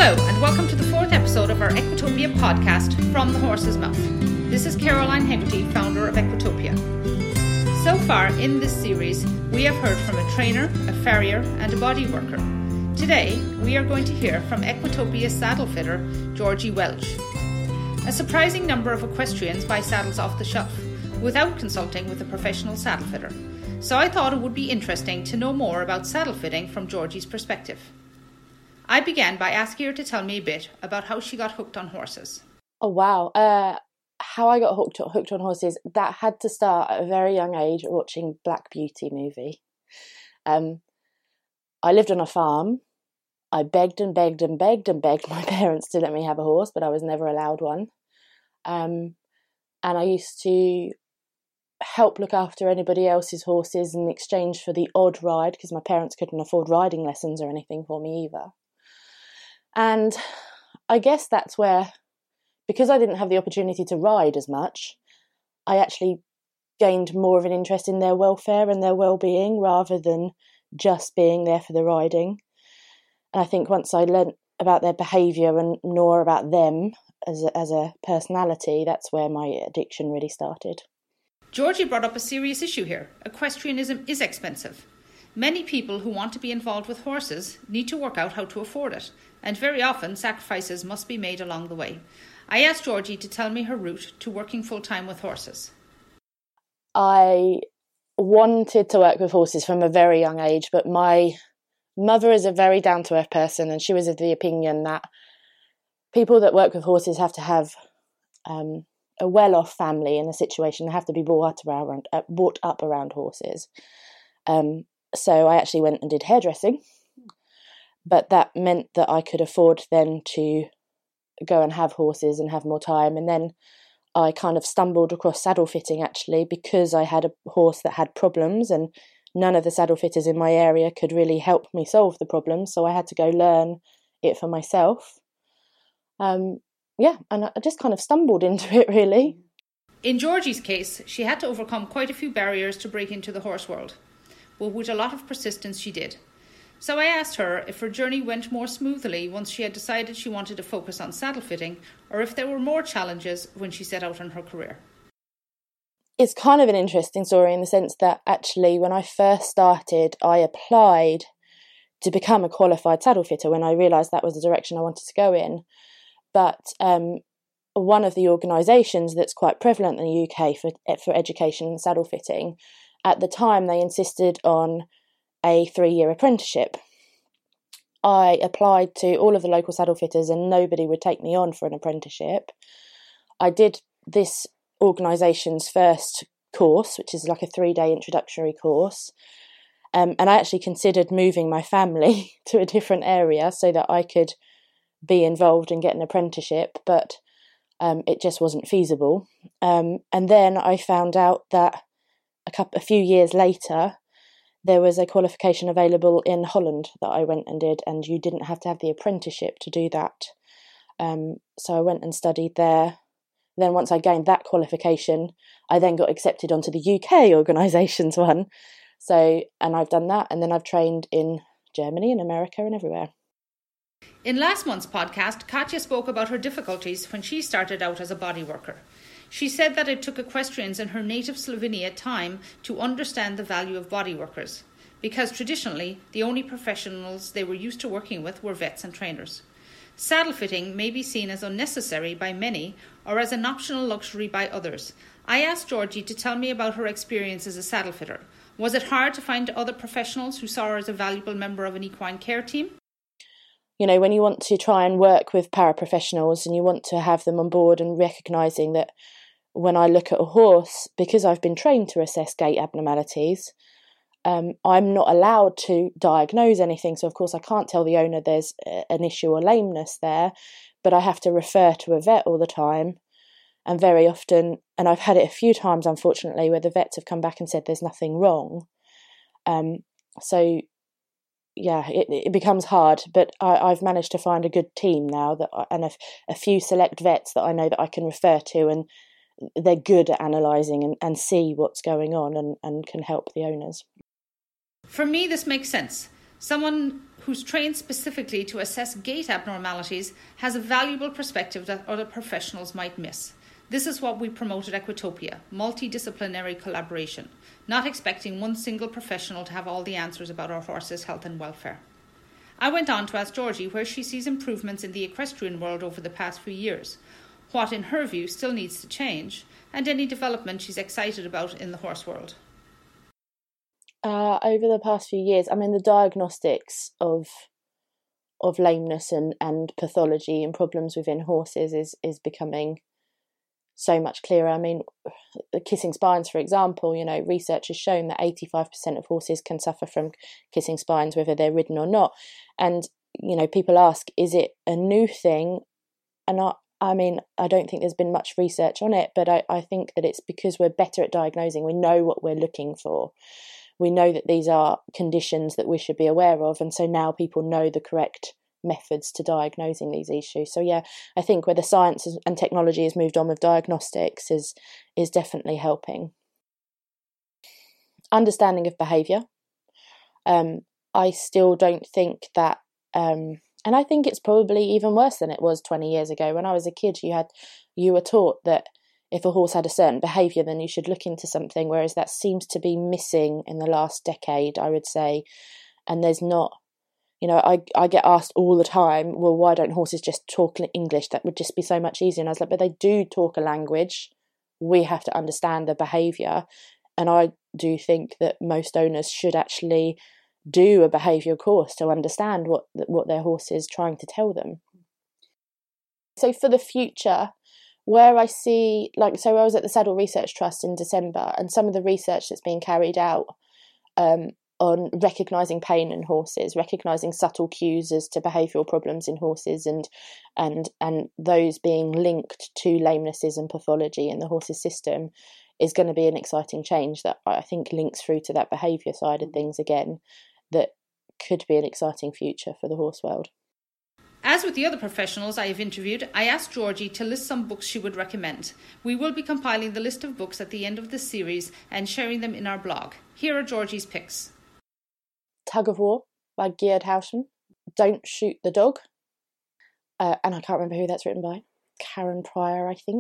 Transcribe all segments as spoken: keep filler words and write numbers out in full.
Hello and welcome to the fourth episode of our Equitopia podcast, From the Horse's Mouth. This is Caroline Hegarty, founder of Equitopia. So far in this series, we have heard from a trainer, a farrier and a body worker. Today, we are going to hear from Equitopia's saddle fitter, Georgie Welch. A surprising number of equestrians buy saddles off the shelf, without consulting with a professional saddle fitter. So I thought it would be interesting to know more about saddle fitting from Georgie's perspective. I began by asking her to tell me a bit about how she got hooked on horses. Oh, wow. Uh, how I got hooked, hooked on horses, that had to start at a very young age watching Black Beauty movie. Um, I lived on a farm. I begged and begged and begged and begged my parents to let me have a horse, but I was never allowed one. Um, and I used to help look after anybody else's horses in exchange for the odd ride, because my parents couldn't afford riding lessons or anything for me either. And I guess that's where, because I didn't have the opportunity to ride as much, I actually gained more of an interest in their welfare and their well-being rather than just being there for the riding. And I think once I learnt about their behaviour and more about them as a, as a personality, that's where my addiction really started. Georgie brought up a serious issue here. Equestrianism is expensive. Many people who want to be involved with horses need to work out how to afford it, and very often sacrifices must be made along the way. I asked Georgie to tell me her route to working full-time with horses. I wanted to work with horses from a very young age, but my mother is a very down-to-earth person, and she was of the opinion that people that work with horses have to have um, a well-off family in a situation. They have to be brought up around, uh, brought up around horses. Um, so I actually went and did hairdressing, but that meant that I could afford then to go and have horses and have more time. And then I kind of stumbled across saddle fitting actually, because I had a horse that had problems and none of the saddle fitters in my area could really help me solve the problems. So I had to go learn it for myself. Um, yeah, and I just kind of stumbled into it really. In Georgie's case, she had to overcome quite a few barriers to break into the horse world, but with a lot of persistence she did. So I asked her if her journey went more smoothly once she had decided she wanted to focus on saddle fitting, or if there were more challenges when she set out on her career. It's kind of an interesting story in the sense that actually when I first started, I applied to become a qualified saddle fitter when I realised that was the direction I wanted to go in. But um, one of the organisations that's quite prevalent in the U K for for education and saddle fitting, at the time they insisted on a three-year apprenticeship. I applied to all of the local saddle fitters and nobody would take me on for an apprenticeship. I did this organisation's first course, which is like a three-day introductory course, um, and I actually considered moving my family to a different area so that I could be involved and get an apprenticeship, but um, it just wasn't feasible. Um, and then I found out that a couple, a few years later, there was a qualification available in Holland that I went and did, and you didn't have to have the apprenticeship to do that. Um, so I went and studied there. Then once I gained that qualification, I then got accepted onto the U K organisation's one. So, and I've done that, and then I've trained in Germany and America and everywhere. In last month's podcast, Katja spoke about her difficulties when she started out as a body worker. She said that it took equestrians in her native Slovenia time to understand the value of body workers, because traditionally the only professionals they were used to working with were vets and trainers. Saddle fitting may be seen as unnecessary by many or as an optional luxury by others. I asked Georgie to tell me about her experience as a saddle fitter. Was it hard to find other professionals who saw her as a valuable member of an equine care team? You know, when you want to try and work with paraprofessionals and you want to have them on board, and recognising that when I look at a horse, because I've been trained to assess gait abnormalities, um, I'm not allowed to diagnose anything. So, of course, I can't tell the owner there's an issue or lameness there, but I have to refer to a vet all the time. And very often, and I've had it a few times, unfortunately, where the vets have come back and said there's nothing wrong. Um, so... Yeah, it, it becomes hard, but I, I've managed to find a good team now that, I, and a, a few select vets that I know that I can refer to, and they're good at analysing and, and see what's going on and, and can help the owners. For me, this makes sense. Someone who's trained specifically to assess gait abnormalities, has a valuable perspective that other professionals might miss. This is what we promote at Equitopia, multidisciplinary collaboration, not expecting one single professional to have all the answers about our horses' health and welfare. I went on to ask Georgie where she sees improvements in the equestrian world over the past few years, what in her view still needs to change, and any development she's excited about in the horse world. Uh, over the past few years, I mean, the diagnostics of of lameness and, and pathology and problems within horses is, is becoming so much clearer. I mean, kissing spines, for example, you know, research has shown that eighty-five percent of horses can suffer from kissing spines, whether they're ridden or not. And, you know, people ask, is it a new thing? And I, I mean, I don't think there's been much research on it, but I, I think that it's because we're better at diagnosing. We know what we're looking for. We know that these are conditions that we should be aware of, and so now people know the correct methods to diagnosing these issues. So yeah, I think where the science and technology has moved on with diagnostics is is definitely helping. Understanding of behaviour. Um, I still don't think that, um, and I think it's probably even worse than it was twenty years ago. When I was a kid, you had you were taught that if a horse had a certain behaviour, then you should look into something, whereas that seems to be missing in the last decade, I would say. And there's not, you know, I, I get asked all the time, well, why don't horses just talk English? That would just be so much easier. And I was like, but they do talk a language. We have to understand the behaviour. And I do think that most owners should actually do a behavioural course to understand what what their horse is trying to tell them. So for the future, where I see, like, so I was at the Saddle Research Trust in December, and some of the research that's being carried out um, on recognising pain in horses, recognising subtle cues as to behavioural problems in horses, and and and those being linked to lamenesses and pathology in the horse's system, is going to be an exciting change that I think links through to that behaviour side of things again, that could be an exciting future for the horse world. As with the other professionals I have interviewed, I asked Georgie to list some books she would recommend. We will be compiling the list of books at the end of this series and sharing them in our blog. Here are Georgie's picks. Tug of War by Gerd Hauschen. Don't Shoot the Dog. Uh, and I can't remember who that's written by. Karen Pryor, I think.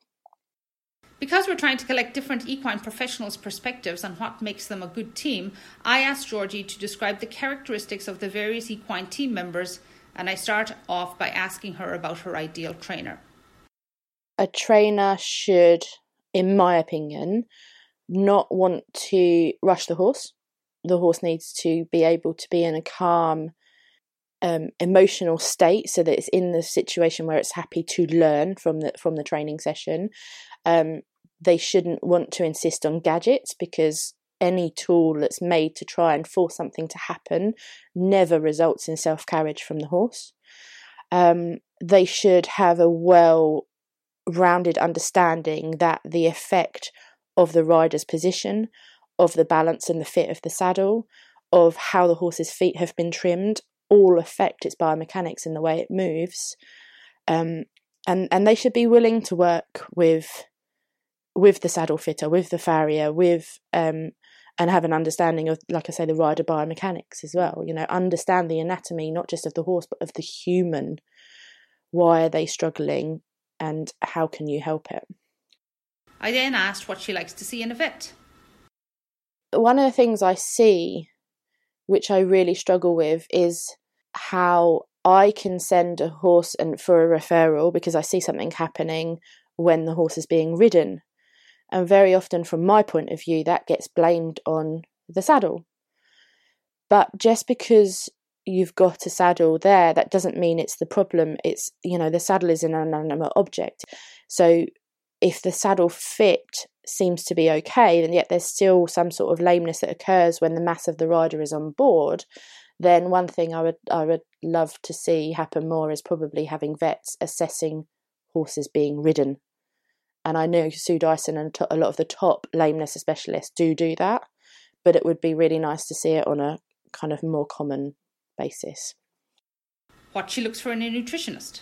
Because we're trying to collect different equine professionals' perspectives on what makes them a good team, I asked Georgie to describe the characteristics of the various equine team members, and I start off by asking her about her ideal trainer. A trainer should, in my opinion, not want to rush the horse. The horse needs to be able to be in a calm, um, emotional state, so that it's in the situation where it's happy to learn from the from the training session. Um, they shouldn't want to insist on gadgets, because any tool that's made to try and force something to happen never results in self-carriage from the horse. Um, they should have a well-rounded understanding that the effect of the rider's position, of the balance and the fit of the saddle, of how the horse's feet have been trimmed, all affect its biomechanics in the way it moves. Um, and, and they should be willing to work with with the saddle fitter, with the farrier, with um, and have an understanding of, like I say, the rider biomechanics as well. You know, understand the anatomy, not just of the horse, but of the human. Why are they struggling, and how can you help it? I then asked what she likes to see in a vet. One of the things I see, which I really struggle with, is how I can send a horse and for a referral because I see something happening when the horse is being ridden. And very often, from my point of view, that gets blamed on the saddle. But just because you've got a saddle there, that doesn't mean it's the problem. It's, you know, the saddle is an inanimate object. So if the saddle fit seems to be okay, then yet there's still some sort of lameness that occurs when the mass of the rider is on board, then one thing I would I would love to see happen more is probably having vets assessing horses being ridden. And I know Sue Dyson and a lot of the top lameness specialists do do that, but it would be really nice to see it on a kind of more common basis. What she looks for in a nutritionist?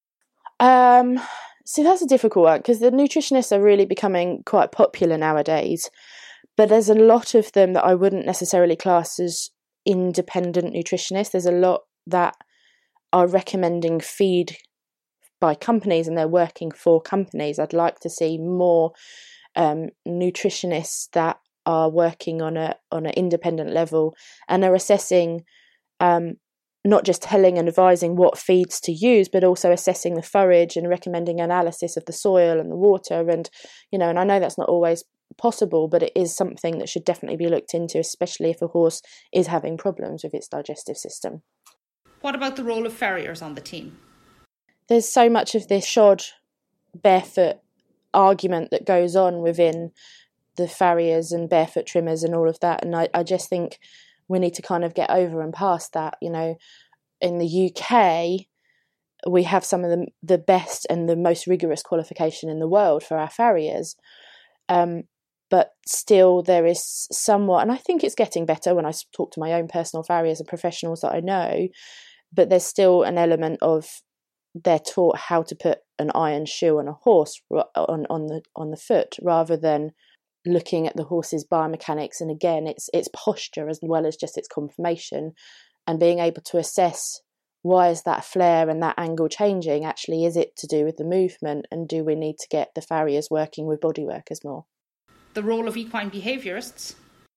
Um, see, that's a difficult one, because the nutritionists are really becoming quite popular nowadays, but there's a lot of them that I wouldn't necessarily class as independent nutritionists. There's a lot that are recommending feed by companies and they're working for companies. I'd like to see more um, nutritionists that are working on a on an independent level and are assessing, um, not just telling and advising what feeds to use, but also assessing the forage and recommending analysis of the soil and the water. And, you know, and I know that's not always possible, but it is something that should definitely be looked into, especially if a horse is having problems with its digestive system. What about the role of farriers on the team? There's so much of this shod, barefoot argument that goes on within the farriers and barefoot trimmers and all of that. And I, I just think we need to kind of get over and past that. You know, in the U K, we have some of the, the best and the most rigorous qualification in the world for our farriers. Um, but still there is somewhat, and I think it's getting better when I talk to my own personal farriers and professionals that I know, but there's still an element of they're taught how to put an iron shoe on a horse on, on the on the foot rather than looking at the horse's biomechanics. And again, it's it's posture as well as just its conformation, and being able to assess, why is that flare and that angle changing? Actually, is it to do with the movement, and do we need to get the farriers working with body workers more? The role of equine behaviourists?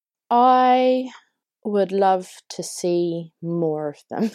I would love to see more of them.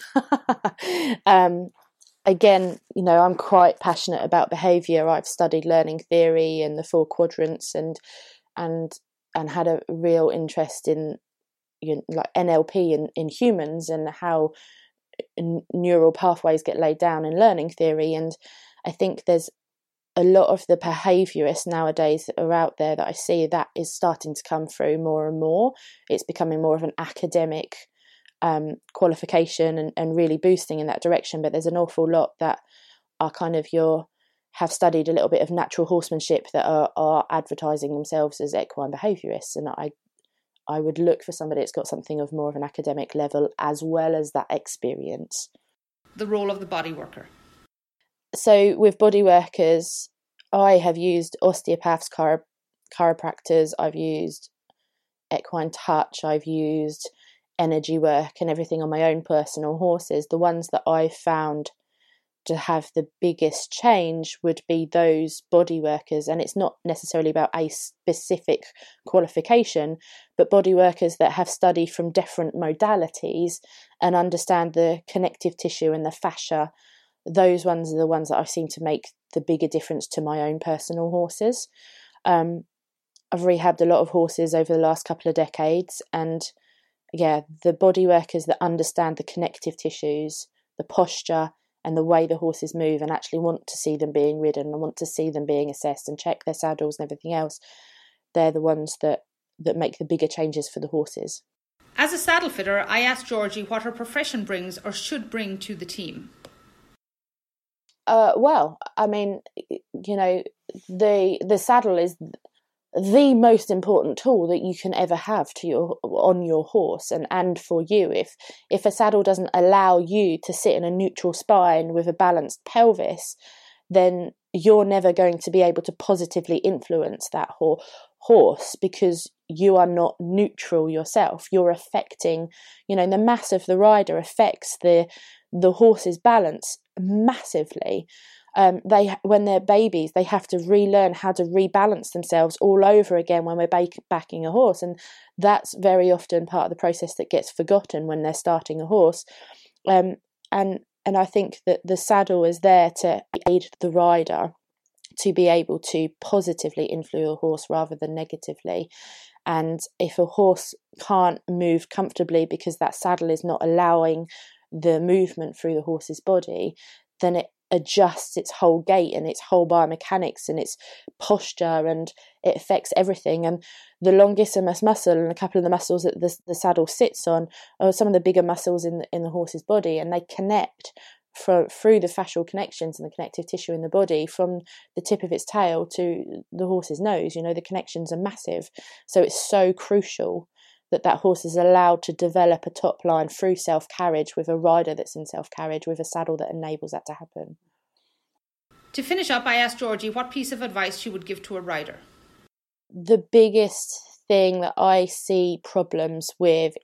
um, again, you know, I'm quite passionate about behaviour. I've studied learning theory and the four quadrants, and and and had a real interest in, you know, like N L P in, in humans and how n- neural pathways get laid down in learning theory. And I think there's a lot of the behaviourists nowadays that are out there that I see that is starting to come through more and more. It's becoming more of an academic um, qualification and, and really boosting in that direction. But there's an awful lot that are kind of your have studied a little bit of natural horsemanship that are, are advertising themselves as equine behaviourists. And I I would look for somebody that's got something of more of an academic level as well as that experience. The role of the body worker. So with body workers, I have used osteopaths, chiro- chiropractors, I've used equine touch, I've used energy work and everything on my own personal horses. The ones that I've found to have the biggest change would be those body workers, and it's not necessarily about a specific qualification, but body workers that have studied from different modalities and understand the connective tissue and the fascia. Those ones are the ones that I've seen to make the bigger difference to my own personal horses. Um, I've rehabbed a lot of horses over the last couple of decades, and yeah, the body workers that understand the connective tissues, the posture, and the way the horses move, and actually want to see them being ridden and want to see them being assessed and check their saddles and everything else, they're the ones that, that make the bigger changes for the horses. As a saddle fitter, I asked Georgie what her profession brings or should bring to the team. Uh, well, I mean, you know, the the saddle is the most important tool that you can ever have to your on your horse and, and for you. If if a saddle doesn't allow you to sit in a neutral spine with a balanced pelvis, then you're never going to be able to positively influence that ho- horse because you are not neutral yourself. You're affecting, you know, the mass of the rider affects the the horse's balance massively. Um, they, when they're babies, they have to relearn how to rebalance themselves all over again when we're back, backing a horse, and that's very often part of the process that gets forgotten when they're starting a horse. Um, and and I think that the saddle is there to aid the rider to be able to positively influence a horse rather than negatively. And if a horse can't move comfortably because that saddle is not allowing the movement through the horse's body, then it adjusts its whole gait and its whole biomechanics and its posture, and it affects everything. And the longissimus muscle and a couple of the muscles that the, the saddle sits on are some of the bigger muscles in the, in the horse's body, and they connect for, through the fascial connections and the connective tissue in the body from the tip of its tail to the horse's nose. You know, the connections are massive, so it's so crucial that that horse is allowed to develop a top line through self-carriage with a rider that's in self-carriage with a saddle that enables that to happen. To finish up, I asked Georgie what piece of advice she would give to a rider. The biggest thing that I see problems with is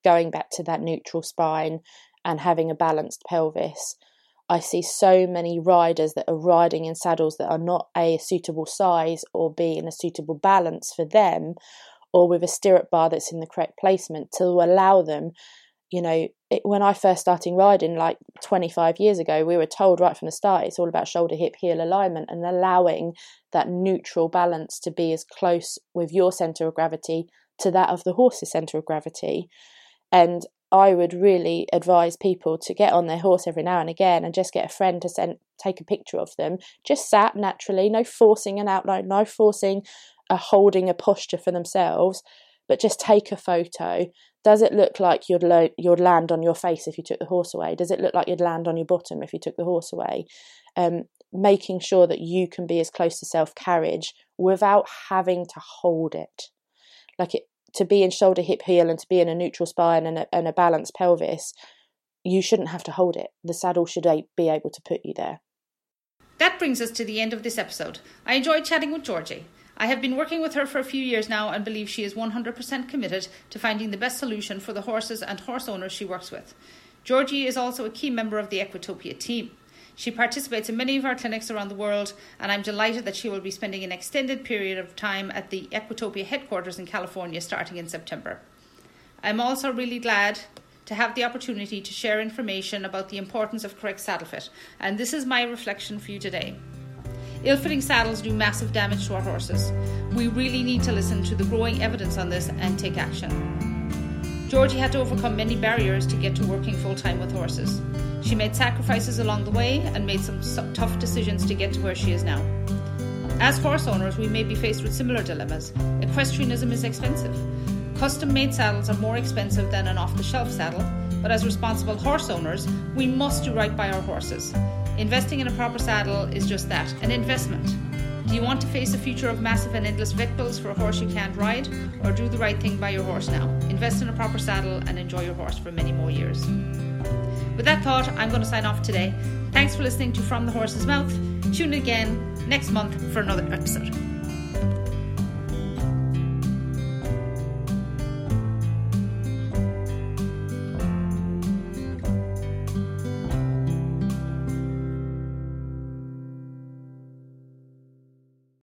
going back to that neutral spine and having a balanced pelvis, I see so many riders that are riding in saddles that are not A, a suitable size, or B, in a suitable balance for them, or with a stirrup bar that's in the correct placement to allow them, you know, it, when I first started riding like twenty-five years ago, we were told right from the start, it's all about shoulder, hip, heel alignment and allowing that neutral balance to be as close with your centre of gravity to that of the horse's centre of gravity. And I would really advise people to get on their horse every now and again and just get a friend to send, take a picture of them, just sat naturally, no forcing an outline, no forcing a holding a posture for themselves, but just take a photo. Does it look like you'd lo- you'd land on your face if you took the horse away? Does it look like you'd land on your bottom if you took the horse away? Um, making sure that you can be as close to self-carriage without having to hold it. Like it, to be in shoulder, hip, heel, and to be in a neutral spine and a, and a balanced pelvis, you shouldn't have to hold it. The saddle should a- be able to put you there. That brings us to the end of this episode. I enjoyed chatting with Georgie. I have been working with her for a few years now and believe she is one hundred percent committed to finding the best solution for the horses and horse owners she works with. Georgie is also a key member of the Equitopia team. She participates in many of our clinics around the world, and I'm delighted that she will be spending an extended period of time at the Equitopia headquarters in California starting in September. I'm also really glad to have the opportunity to share information about the importance of correct saddle fit, and this is my reflection for you today. Ill-fitting saddles do massive damage to our horses. We really need to listen to the growing evidence on this and take action. Georgie had to overcome many barriers to get to working full-time with horses. She made sacrifices along the way and made some tough decisions to get to where she is now. As horse owners, we may be faced with similar dilemmas. Equestrianism is expensive. Custom-made saddles are more expensive than an off-the-shelf saddle, but as responsible horse owners, we must do right by our horses. Investing in a proper saddle is just that, an investment. Do you want to face a future of massive and endless vet bills for a horse you can't ride? Or do the right thing by your horse now? Invest in a proper saddle and enjoy your horse for many more years. With that thought, I'm going to sign off today. Thanks for listening to From the Horse's Mouth. Tune in again next month for another episode.